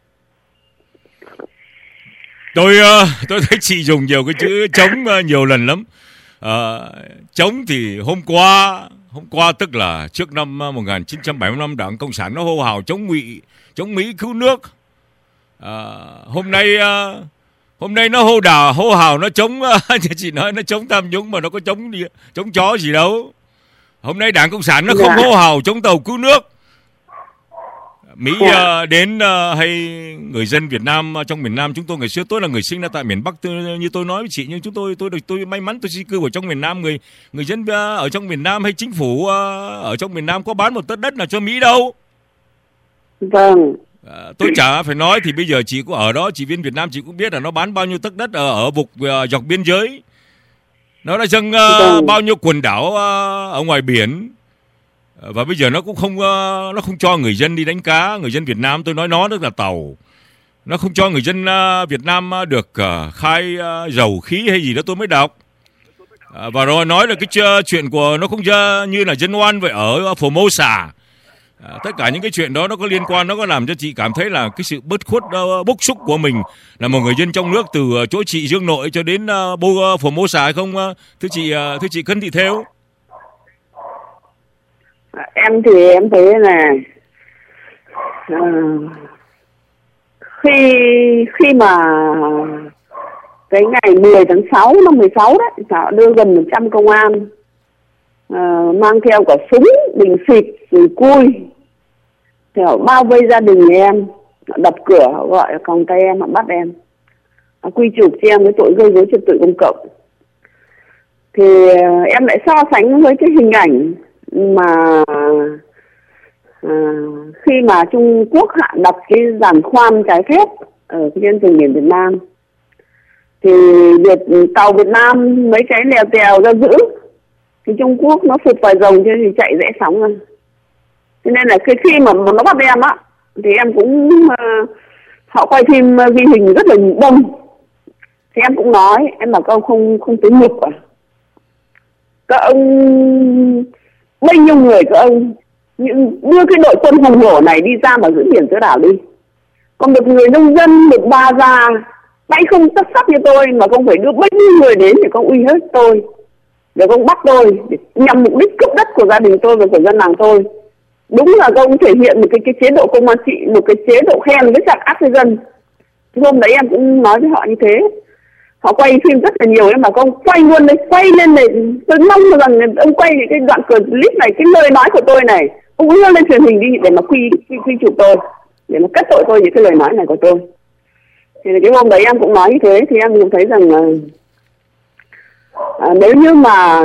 Tôi uh, tôi thấy chị dùng nhiều cái chữ chống uh, nhiều lần lắm. Uh, chống thì hôm qua hôm qua tức là trước năm một nghìn chín trăm bảy mươi lăm Đảng Cộng sản nó hô hào chống Mỹ, chống Mỹ cứu nước. Uh, hôm nay uh, hôm nay nó hô đào hô hào nó chống uh, chị nói nó chống tham nhũng mà nó có chống gì, chống chó gì đâu. Hôm nay Đảng Cộng sản nó không hô hào chống tàu cứu nước. Mỹ uh, đến uh, hay người dân Việt Nam uh, trong miền Nam, chúng tôi ngày xưa tôi là người sinh ra tại miền Bắc, tôi, như tôi nói với chị, nhưng chúng tôi tôi được tôi may mắn tôi di cư ở trong miền Nam. Người người dân uh, ở trong miền Nam hay chính phủ uh, ở trong miền Nam có bán một tấc đất nào cho Mỹ đâu. Vâng. Uh, tôi chả phải nói thì bây giờ chị có ở đó, chị viên Việt Nam chị cũng biết là nó bán bao nhiêu tấc đất ở ở vùng uh, dọc biên giới. Nó đã dâng uh, vâng. bao nhiêu quần đảo uh, ở ngoài biển. Và bây giờ nó cũng không uh, nó không cho người dân đi đánh cá, người dân Việt Nam, tôi nói nó tức là tàu, nó không cho người dân uh, Việt Nam uh, được uh, khai uh, dầu khí hay gì đó tôi mới đọc. Uh, và rồi nói là cái chuyện của nó không uh, như là dân oan vậy ở uh, Formosa. Uh, tất cả những cái chuyện đó nó có liên quan, nó có làm cho chị cảm thấy là cái sự bứt khuất uh, bức xúc của mình là một người dân trong nước từ uh, chỗ chị Dương Nội cho đến uh, Bô uh, Formosa hay không, uh, thưa chị uh, thưa chị Cấn Thị Thêu? Em thì em thấy là uh, khi khi mà cái ngày mười tháng sáu năm mười sáu đấy, họ đưa gần một trăm công an uh, mang theo cả súng, bình xịt, rồi cui, thì họ bao vây gia đình em, họ đập cửa, họ gọi còng tay em, họ bắt em, họ quy chụp cho em cái tội gây rối trật tự công cộng. Thì uh, em lại so sánh với cái hình ảnh mà à, khi mà Trung Quốc hạ đập cái giàn khoan trái phép ở trên vùng biển Việt Nam, thì Việt tàu Việt Nam mấy cái lèo tèo ra giữ, thì Trung Quốc nó phụt vài dòng chứ thì chạy rẽ sóng rồi. Cho nên là khi khi mà nó bắt em á, thì em cũng uh, họ quay phim ghi hình rất là đông, thì em cũng nói, em bảo câu không không tính nhục à, các ông bao nhiêu người các ông những đưa cái đội quân hùng hổ này đi ra mà giữ biển giữa đảo đi. Còn một người nông dân, một bà già tay không tất sắt như tôi mà không phải đưa bao nhiêu người đến để con uy hiếp tôi, để con bắt tôi để nhằm mục đích cướp đất của gia đình tôi và của dân làng tôi. Đúng là các ông thể hiện một cái, cái chế độ công an trị, một cái chế độ khen với giặc ác với dân. Hôm đấy em cũng nói với họ như thế. Họ quay phim rất là nhiều em bảo con quay luôn đấy, quay lên này, tôi mong rằng ông quay cái đoạn clip này, cái lời nói của tôi này, ông đưa lên truyền hình đi để mà quy quy, quy chụp tôi, để mà kết tội tôi những cái lời nói này của tôi. Thì cái hôm đấy em cũng nói như thế, thì em cũng thấy rằng là à, nếu như mà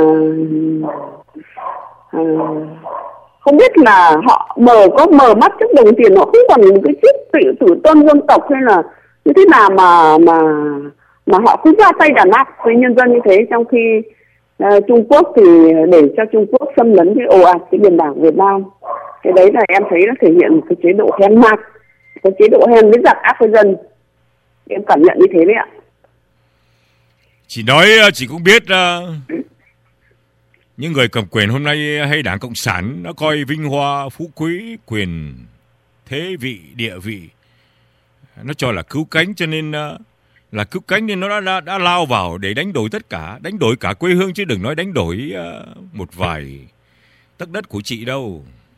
à, không biết là họ mờ có mờ mắt trước đồng tiền, họ không còn một cái chiếc tự tử tôn dân tộc hay là như thế nào mà mà mà họ cứ ra tay đàn áp với nhân dân như thế, trong khi uh, Trung Quốc thì để cho Trung Quốc xâm lấn cái ồ ạt cái biển đảo Việt Nam. Cái đấy là em thấy nó thể hiện một cái chế độ hèn mạt, cái chế độ hèn với giặc ác với dân. Em cảm nhận như thế đấy ạ. Chị nói chị cũng biết uh, những người cầm quyền hôm nay hay Đảng Cộng sản nó coi vinh hoa phú quý, quyền thế vị, địa vị nó cho là cứu cánh, cho nên uh, là cứu cánh nên nó đã, đã, đã lao vào để đánh đổi tất cả, đánh đổi cả quê hương chứ đừng nói đánh đổi uh, một vài tấc đất của chị đâu.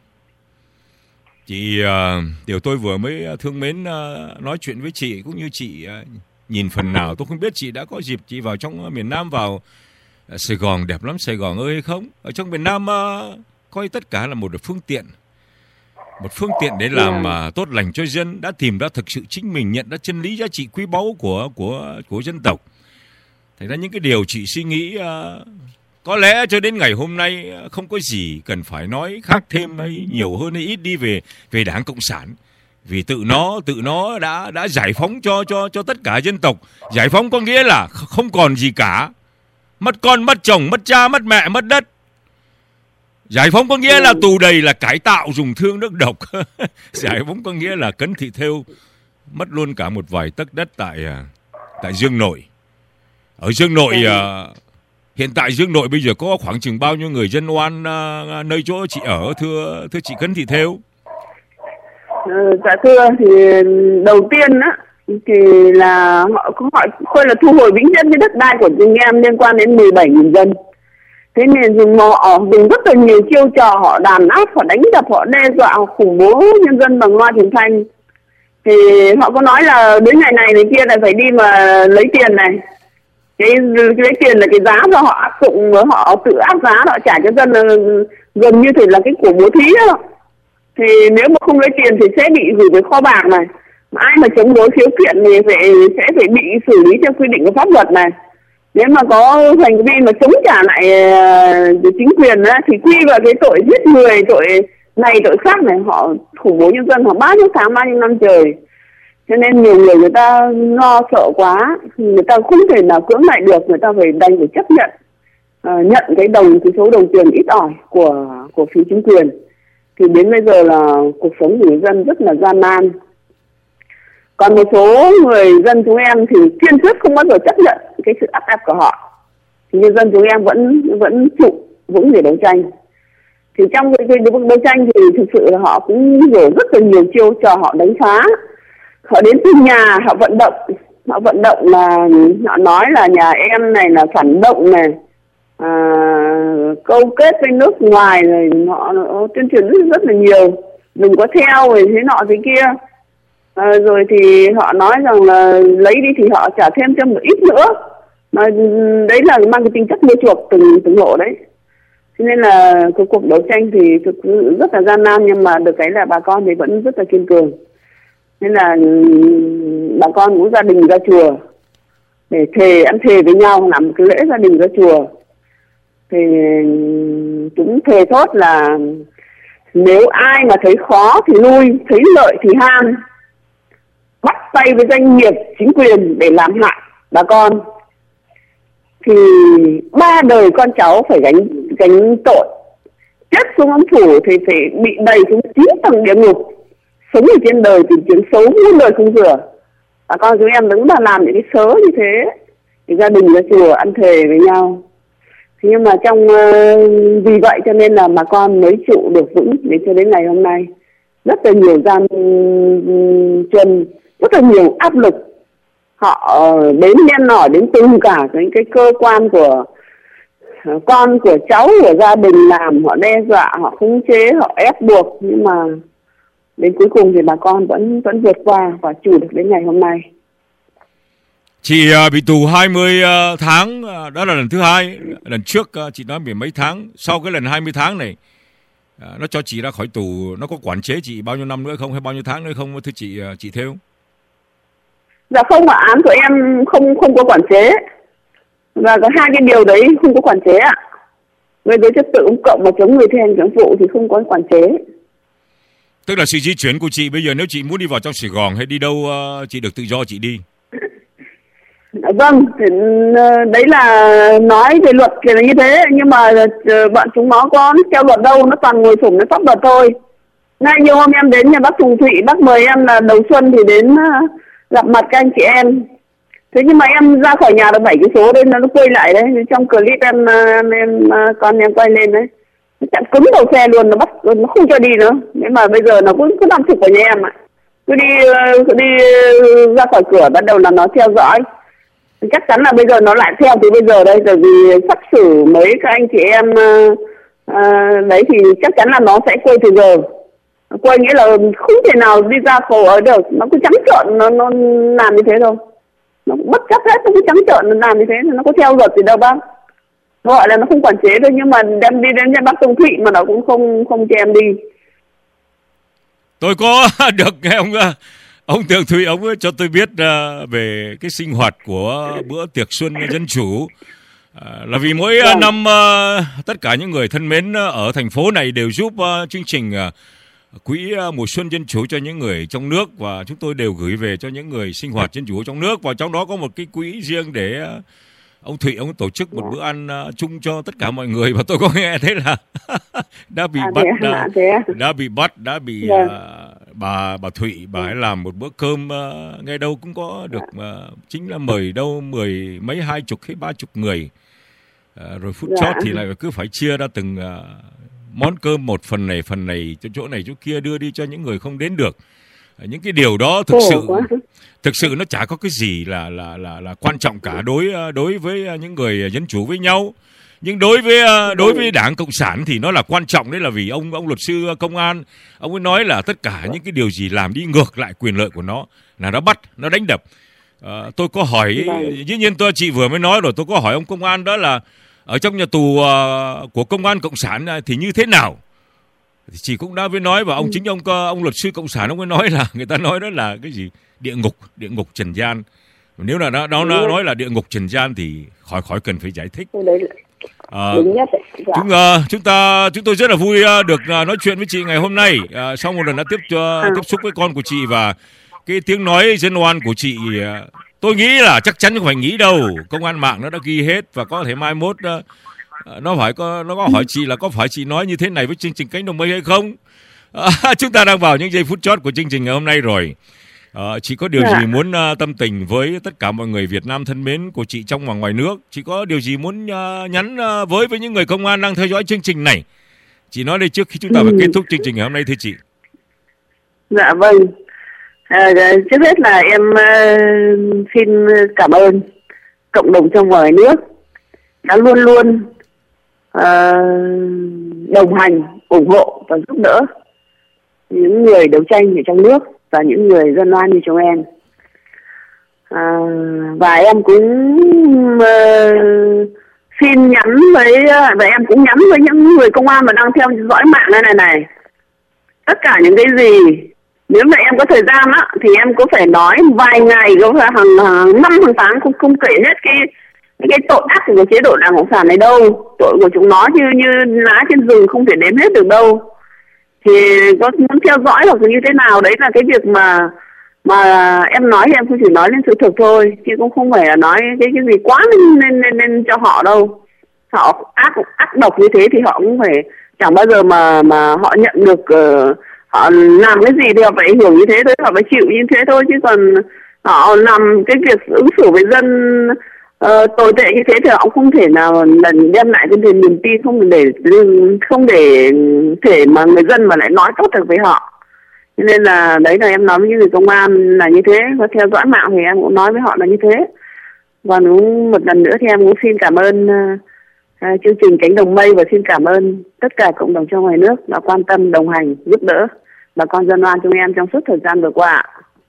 Chị uh, điều tôi vừa mới thương mến uh, nói chuyện với chị, cũng như chị uh, nhìn phần nào, tôi không biết chị đã có dịp chị vào trong uh, miền Nam, vào uh, Sài Gòn, đẹp lắm Sài Gòn ơi hay không. Ở trong miền Nam uh, coi tất cả là một phương tiện, một phương tiện để làm uh, tốt lành cho dân, đã tìm ra thực sự chính mình, nhận ra chân lý giá trị quý báu của của của dân tộc. Thành ra những cái điều chị suy nghĩ uh, có lẽ cho đến ngày hôm nay không có gì cần phải nói khác thêm hay nhiều hơn hay ít đi về về Đảng Cộng sản, vì tự nó tự nó đã đã giải phóng cho cho cho tất cả dân tộc. Giải phóng có nghĩa là không còn gì cả, mất con, mất chồng, mất cha, mất mẹ, mất đất. Giải phóng có nghĩa là tù đầy, là cải tạo dùng thương nước độc. Giải phóng có nghĩa là cấn thị thêu, mất luôn cả một vài tấc đất tại tại Dương Nội. Ở Dương Nội uh, hiện tại Dương Nội bây giờ có khoảng chừng bao nhiêu người dân oan uh, nơi chỗ chị ở, thưa thưa chị Cấn Thị Thêu? Ừ, dạ thưa, thì đầu tiên á thì là họ có hỏi coi là thu hồi vĩnh viễn cái đất đai của chúng em liên quan đến mười bảy nghìn dân. Thế nên dùng họ dùng rất là nhiều chiêu trò, họ đàn áp, họ đánh đập, họ đe dọa, họ khủng bố nhân dân bằng loa truyền thanh. Thì họ có nói là đến ngày này này kia là phải đi mà lấy tiền này. Cái lấy tiền là cái giá do họ áp dụng, họ tự áp giá, họ trả cho dân là gần như thì là cái của bố thí đó. Thì nếu mà không lấy tiền thì sẽ bị gửi về kho bạc này. Mà ai mà chống đối khiếu kiện thì phải sẽ phải bị xử lý theo quy định của pháp luật này. Nếu mà có hành vi mà chống trả lại uh, chính quyền á, thì quy vào cái tội giết người, tội này tội khác này, họ khủng bố nhân dân họ bao nhiêu tháng, bao nhiêu năm trời. Cho nên nhiều người người ta lo sợ quá, người ta không thể nào cưỡng lại được, người ta phải đành phải chấp nhận uh, nhận cái đồng cái số đồng tiền ít ỏi của của phía chính quyền. Thì đến bây giờ là cuộc sống của người dân rất là gian nan. Còn một số người dân chúng em thì kiên quyết không bao giờ chấp nhận cái sự áp ép của họ. Thì nhân dân chúng em vẫn vẫn trụ vững để đấu tranh. Thì trong cái, cái đấu tranh thì thực sự là họ cũng dùng rất là nhiều chiêu trò, họ đánh phá. Họ đến từ nhà, họ vận động. Họ vận động là họ nói là nhà em này là phản động này, à, câu kết với nước ngoài rồi, họ, họ tuyên truyền rất, rất là nhiều. Đừng có theo rồi thế nọ thế kia. À, rồi thì họ nói rằng là lấy đi thì họ trả thêm cho một ít nữa, mà đấy là mang cái tính chất mua chuộc từng từng hộ đấy. Cho nên là cái cuộc đấu tranh thì thực sự rất là gian nan, nhưng mà được cái là bà con thì vẫn rất là kiên cường. Nên là bà con cũng gia đình ra chùa để thề, ăn thề với nhau, làm một cái lễ gia đình ra chùa. Thì chúng thề thốt là nếu ai mà thấy khó thì lui, thấy lợi thì han, bắt tay với doanh nghiệp, chính quyền để làm hại bà con, thì ba đời con cháu phải gánh gánh tội. Chết xuống âm phủ thì phải bị đày xuống chín tầng địa ngục, sống ở trên đời tìm kiếm xấu muôn đời không rửa. Bà con chúng em đứng mà làm những cái sớ như thế, thì gia đình ra chùa ăn thề với nhau. Thế nhưng mà trong uh, vì vậy cho nên là bà con mới trụ được vững đến cho đến ngày hôm nay. Rất là nhiều gian chân, rất là nhiều áp lực. Họ đến đen nổi đến từ cả cái, cái cơ quan của con của cháu của gia đình làm, họ đe dọa, họ khống chế, họ ép buộc, nhưng mà đến cuối cùng thì bà con vẫn vẫn vượt qua và trụ được đến ngày hôm nay. Chị uh, bị tù hai mươi uh, tháng, uh, đó là lần thứ hai. Lần trước uh, chị nói bị mấy tháng. Sau cái lần hai mươi tháng này, uh, nó cho chị ra khỏi tù, nó có quản chế chị bao nhiêu năm nữa không, hay bao nhiêu tháng nữa không, thưa chị uh, chị Thêu? Dạ không, ạ, án của em không không có quản chế. Và có hai cái điều đấy không có quản chế ạ. Về đối trật tự công cộng mà chống người thi hành công vụ thì không có quản chế. Tức là sự di chuyển của chị bây giờ nếu chị muốn đi vào trong Sài Gòn hay đi đâu, uh, chị được tự do chị đi. Vâng, thì, đấy là nói về luật thì là như thế, nhưng mà bọn chúng nó có theo luật đâu, nó toàn ngồi sủng nó pháp luật thôi. Ngay nhiều hôm em đến nhà bác Tùng Thụy, bác mời em là đầu xuân thì đến gặp mặt các anh chị em. Thế nhưng mà em ra khỏi nhà được bảy cái số đấy, nó quay lại đấy, trong clip em, em con em quay lên đấy, nó chặn cứng đầu xe luôn, nó bắt, nó không cho đi nữa. Nhưng mà bây giờ nó cũng cứ nằm trực ở nhà em ạ. Cứ đi, cứ đi ra khỏi cửa bắt đầu là nó theo dõi. Chắc chắn là bây giờ nó lại theo từ bây giờ đây, bởi vì sắp xử mấy các anh chị em uh, uh, đấy thì chắc chắn là nó sẽ quay từ giờ. Quay nghĩa là không thể nào đi ra phố ở được, nó cứ trắng trợn nó, nó làm như thế thôi. Nó bất chấp hết, nó cứ trắng trợn nó làm như thế, nó có theo luật gì đâu bác. Gọi là nó không quản chế thôi, nhưng mà đem đi đến nhà bác Tông Thụy mà nó cũng không không cho em đi. Tôi có được nghe ông ông Tường Thụy, ông ấy cho tôi biết uh, về cái sinh hoạt của bữa tiệc xuân dân chủ. Uh, là vì mỗi uh, năm uh, tất cả những người thân mến uh, ở thành phố này đều giúp uh, chương trình uh, quỹ uh, mùa xuân dân chủ cho những người trong nước, và chúng tôi đều gửi về cho những người sinh hoạt dân chủ trong nước, và trong đó có một cái quỹ riêng để uh, ông Thụy ông tổ chức một bữa ăn uh, chung cho tất cả mọi người, và tôi có nghe thế là đã bị à, bắt à, uh, đã bị bắt đã bị uh, bà bà Thụy bà ấy làm một bữa cơm uh, ngay đâu cũng có được uh, chính là mời đâu mười mấy hai chục hay ba chục người, uh, rồi phút chót thì lại cứ phải chia ra từng uh, món cơm, một phần này phần này cho chỗ này chỗ kia đưa đi cho những người không đến được. Uh, những cái điều đó thực sự thực sự nó chả có cái gì là là là là quan trọng cả đối đối với những người dân chủ với nhau. Nhưng đối với đối với Đảng Cộng sản thì nó là quan trọng, đấy là vì ông ông luật sư công an ông ấy nói là tất cả những cái điều gì làm đi ngược lại quyền lợi của nó là nó bắt, nó đánh đập. À, tôi có hỏi, dĩ nhiên tôi chị vừa mới nói rồi, tôi có hỏi ông công an đó là ở trong nhà tù uh, của công an Cộng sản thì như thế nào. Thì chị cũng đã với nói, và ông chính ông ông luật sư Cộng sản ông ấy nói là người ta nói đó là cái gì địa ngục địa ngục trần gian. Nếu là nó nó nói là địa ngục trần gian thì khỏi khỏi cần phải giải thích. À, chúng uh, chúng ta chúng tôi rất là vui uh, được uh, nói chuyện với chị ngày hôm nay. Uh, sau một lần đã tiếp uh, tiếp xúc với con của chị, và cái tiếng nói dân oan của chị, uh, tôi nghĩ là chắc chắn không phải nghĩ đâu, công an mạng nó đã ghi hết, và có thể mai mốt uh, nó phải có nó có hỏi chị là có phải chị nói như thế này với chương trình Cánh Đồng Mây hay không. Uh, chúng ta đang vào những giây phút chót của chương trình ngày hôm nay rồi. Uh, chị có điều yeah. gì muốn uh, tâm tình với tất cả mọi người Việt Nam thân mến của chị trong và ngoài nước? Chị có điều gì muốn uh, nhắn uh, với với những người công an đang theo dõi chương trình này? Chị nói đây trước khi chúng ta phải ừ. kết thúc chương trình ngày hôm nay thưa chị. Dạ vâng. À, trước hết là em uh, xin cảm ơn cộng đồng trong và ngoài nước đã luôn luôn uh, đồng hành, ủng hộ và giúp đỡ những người đấu tranh ở trong nước và những người dân oan như chúng em. À, và em cũng uh, xin nhắn với và em cũng nhắn với những người công an mà đang theo dõi mạng này này này tất cả những cái gì, nếu mà em có thời gian á thì em có phải nói vài ngày, có phải hàng, hàng năm hàng tháng không không kể hết cái cái, cái tội ác của chế độ Đảng Cộng sản này đâu. Tội của chúng nó như như lá trên rừng không thể đếm hết được đâu. Thì có muốn theo dõi hoặc như thế nào đấy là cái việc mà mà em nói thì em cũng chỉ nói lên sự thực thôi, chứ cũng không phải là nói cái cái gì quá nên nên nên, nên cho họ đâu. Họ ác ác độc như thế thì họ cũng phải chẳng bao giờ mà mà họ nhận được uh, họ làm cái gì thì họ phải hưởng như thế thôi, họ phải chịu như thế thôi, chứ còn họ làm cái việc ứng xử với dân Ờ, tồi tệ như thế thì ông không thể nào lần đem lại cái niềm niềm tin, không để không để thể mà người dân mà lại nói tốt được với họ. Cho nên là đấy là em nói với những người công an là như thế, có theo dõi mạng thì em cũng nói với họ là như thế. Còn cũng một lần nữa thì em cũng xin cảm ơn uh, chương trình Cánh Đồng Mây và xin cảm ơn tất cả cộng đồng trong ngoài nước đã quan tâm, đồng hành, giúp đỡ bà con dân oan chúng em trong suốt thời gian vừa qua.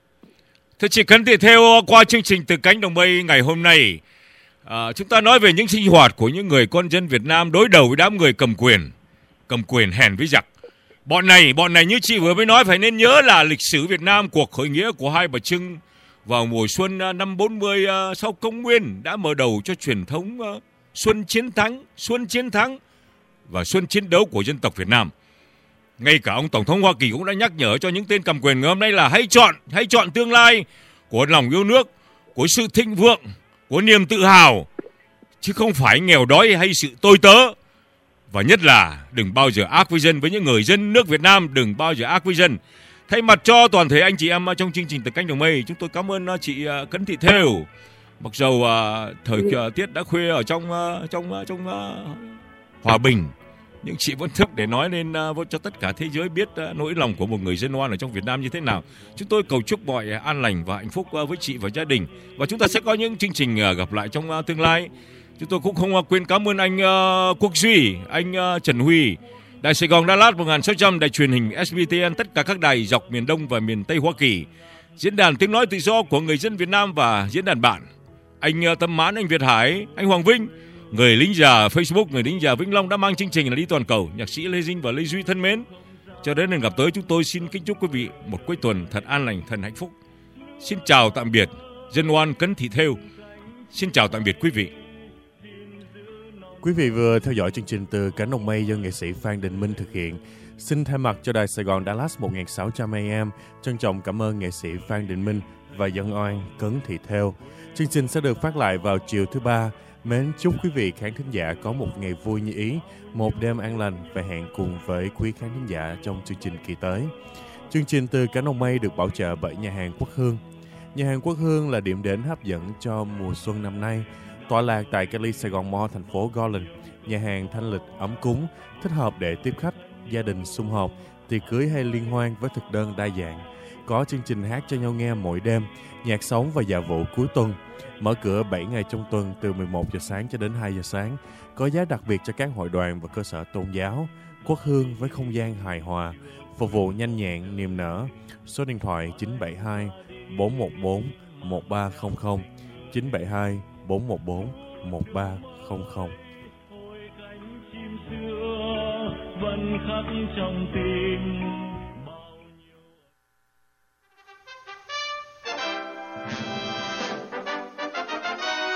Thưa chị Cấn Thị Thêu, qua chương trình Từ Cánh Đồng Mây ngày hôm nay, à, chúng ta nói về những sinh hoạt của những người con dân Việt Nam đối đầu với đám người cầm quyền, cầm quyền hèn với giặc. Bọn này, bọn này như chị vừa mới nói, phải nên nhớ là lịch sử Việt Nam, cuộc khởi nghĩa của Hai Bà Trưng vào mùa xuân năm bốn mươi uh, sau Công nguyên đã mở đầu cho truyền thống uh, xuân chiến thắng, xuân chiến thắng và xuân chiến đấu của dân tộc Việt Nam. Ngay cả ông Tổng thống Hoa Kỳ cũng đã nhắc nhở cho những tên cầm quyền ngày hôm nay là hãy chọn, hãy chọn tương lai của lòng yêu nước, của sự thịnh vượng, của niềm tự hào, chứ không phải nghèo đói hay sự tôi tớ. Và nhất là đừng bao giờ ác với dân, với những người dân nước Việt Nam đừng bao giờ ác với dân. Thay mặt cho toàn thể anh chị em trong chương trình Từ Cánh Đồng Mây, chúng tôi cảm ơn chị Cấn Thị Thêu. Mặc dầu uh, thời uh, tiết đã khuya ở trong uh, trong uh, trong uh, Hòa Bình, nhưng chị vẫn thức để nói lên uh, cho tất cả thế giới biết uh, nỗi lòng của một người dân oan ở trong Việt Nam như thế nào. Chúng tôi cầu chúc mọi uh, an lành và hạnh phúc uh, với chị và gia đình. Và chúng ta sẽ có những chương trình uh, gặp lại trong uh, tương lai. Chúng tôi cũng không uh, quên cảm ơn anh uh, Quốc Duy, anh uh, Trần Huy, Đài Sài Gòn Đà Lạt một nghìn sáu trăm, đài truyền hình ét bê tê en, tất cả các đài dọc miền Đông và miền Tây Hoa Kỳ, diễn đàn tiếng nói tự do của người dân Việt Nam và diễn đàn bạn. Anh uh, Tâm Mãn, anh Việt Hải, anh Hoàng Vinh, người lính già Facebook, người lính già Vĩnh Long đã mang chương trình là đi toàn cầu. Nhạc sĩ Lê Dinh và Lê Duy thân mến, cho đến lần gặp tới, chúng tôi xin kính chúc quý vị một cuối tuần thật an lành, thật hạnh phúc. Xin chào tạm biệt dân oan Cấn Thị Thêu. Xin chào tạm biệt quý vị. Quý vị vừa theo dõi chương trình Từ Cánh Đồng Mây do nghệ sĩ Phan Đình Minh thực hiện. Xin thay mặt cho đài Sài Gòn Dallas một nghìn sáu trăm A M trân trọng cảm ơn nghệ sĩ Phan Đình Minh và dân oan Cấn Thị Thêu. Chương trình sẽ được phát lại vào chiều thứ ba. Mến chúc quý vị khán thính giả có một ngày vui như ý, một đêm an lành và hẹn cùng với quý khán thính giả trong chương trình kỳ tới. Chương trình Từ Cánh Đồng Mây được bảo trợ bởi nhà hàng Quốc Hương. Nhà hàng Quốc Hương là điểm đến hấp dẫn cho mùa xuân năm nay. Tọa lạc tại Cali Sài Gòn Mall, thành phố Garland, nhà hàng thanh lịch ấm cúng, thích hợp để tiếp khách, gia đình sum họp, tiệc cưới hay liên hoan với thực đơn đa dạng. Có chương trình hát cho nhau nghe mỗi đêm, nhạc sống và dạ vụ cuối tuần. Mở cửa bảy ngày trong tuần từ mười một giờ sáng cho đến hai giờ sáng. Có giá đặc biệt cho các hội đoàn và cơ sở tôn giáo. Quốc Hương với không gian hài hòa, phục vụ nhanh nhẹn, niềm nở. Số điện thoại chín bảy hai bốn một bốn một ba không không, chín bảy hai bốn một bốn một ba không không. Vẫn khắc trong tim.